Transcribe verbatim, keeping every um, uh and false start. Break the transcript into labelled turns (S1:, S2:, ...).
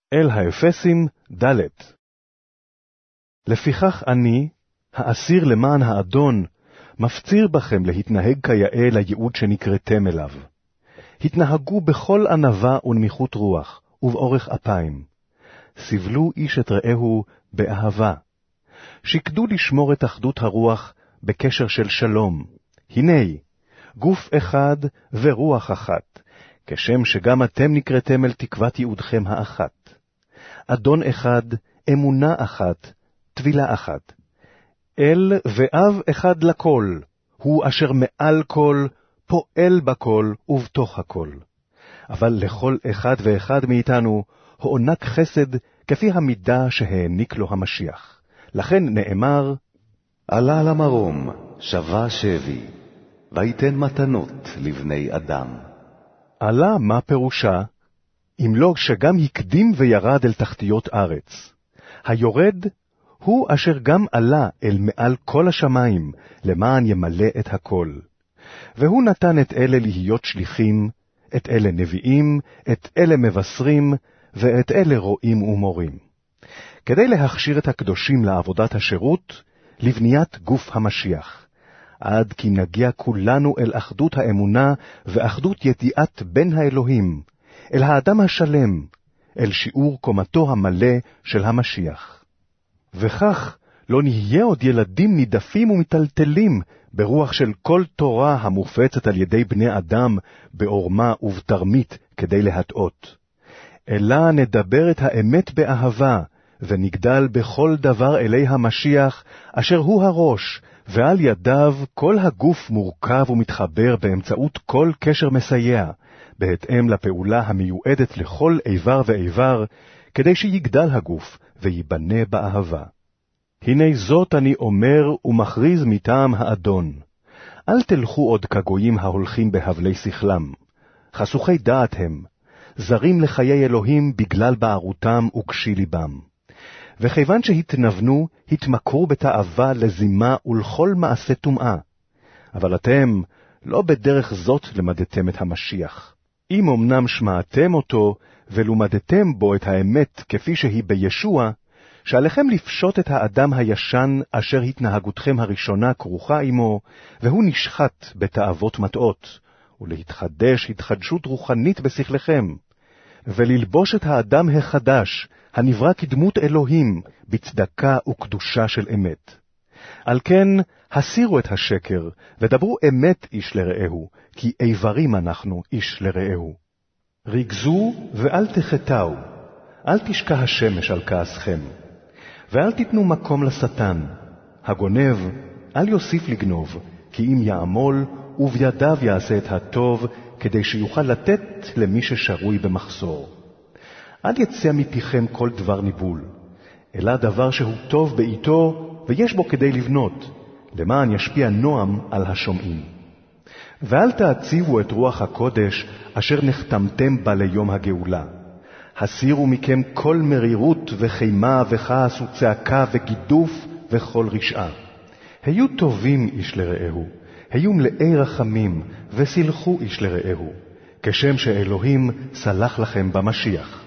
S1: אל האפסים ד'. לפיכך אני, האסיר למען האדון, מפציר בכם להתנהג כיאה לייעוד שנקראתם אליו. התנהגו בכל ענווה ונמיכות רוח, ובאורך אפיים. סבלו איש את רעהו באהבה. שקדו לשמור את אחדות הרוח בקשר של שלום. הנה, גוף אחד ורוח אחת, כשם שגם אתם נקראתם אל תקוות ייעודכם האחת. אדון אחד, אמונה אחת, תבילה אחת. אל ואב אחד לכל, הוא אשר מעל כל, פועל בכל ובתוך הכל. אבל לכל אחד ואחד מאיתנו, הוענק חסד כפי המידה שהעניק לו המשיח. לכן נאמר,
S2: עלה למרום, שווה שבי, ויתן מתנות לבני אדם.
S1: עלה מה פירושה? אם לא שגם הקדים וירד אל תחתיות ארץ. היורד הוא אשר גם עלה אל מעל כל השמיים, למען ימלא את הכל. והוא נתן את אלה להיות שליחים, את אלה נביאים, את אלה מבשרים, ואת אלה רועים ומורים. כדי להכשיר את הקדושים לעבודת השירות, לבניית גוף המשיח, עד כי נגיע כולנו אל אחדות האמונה ואחדות ידיעת בין האלוהים, אל האדם השלם, אל שיעור קומתו המלא של המשיח. וכך לא נהיה עוד ילדים נידפים ומטלטלים ברוח של כל תורה המופצת על ידי בני אדם בעורמה ובתרמית כדי להטעות. אלא נדבר את האמת באהבה, ונגדל בכל דבר אלי המשיח, אשר הוא הראש, ועל ידיו כל הגוף מורכב ומתחבר באמצעות כל קשר מסייע, בהתאם לפעולה המיועדת לכל איבר ואיבר, כדי שיגדל הגוף ויבנה באהבה. הנה זאת אני אומר ומכריז מטעם האדון. אל תלכו עוד כגויים ההולכים בהבלי שכלם. חסוכי דעת הם, זרים לחיי אלוהים בגלל בערותם וקשי ליבם. וכיוון שהתנוונו, התמכרו בתאווה לזימה ולכל מעשה טומאה. אבל אתם לא בדרך זאת למדתם את המשיח. אם אמנם שמעתם אותו, ולומדתם בו את האמת כפי שהיא בישוע, שעליכם לפשוט את האדם הישן אשר התנהגותכם הראשונה כרוכה עמו, והוא נשחט בתאוות מטעות, ולהתחדש התחדשות רוחנית בשכלכם, וללבוש את האדם החדש, הנברא כדמות אלוהים, בצדקה וקדושה של אמת. על כן, הסירו את השקר, ודברו אמת איש לרעהו, כי איברים אנחנו איש לרעהו. רגזו ואל תחטאו, אל תשקע השמש על כעסכם, ואל תיתנו מקום לשטן. הגונב, אל יוסיף לגנוב, כי אם יעמול, ובידיו יעשה את הטוב, כדי שיוכל לתת למי ששרוי במחסור. אל יצא מפיכם כל דבר ניבול, אלא דבר שהוא טוב בעיתו, ויש בו כדי לבנות, למען ישפיע נועם על השומעים. ואל תעציבו את רוח הקודש, אשר נחתמתם בה ליום הגאולה. הסירו מכם כל מרירות וחימה וכעס וצעקה וגידוף וכל רשעה. היו טובים איש לרעהו, היו מלאי רחמים, וסלחו איש לרעהו, כשם שאלוהים סלח לכם במשיח.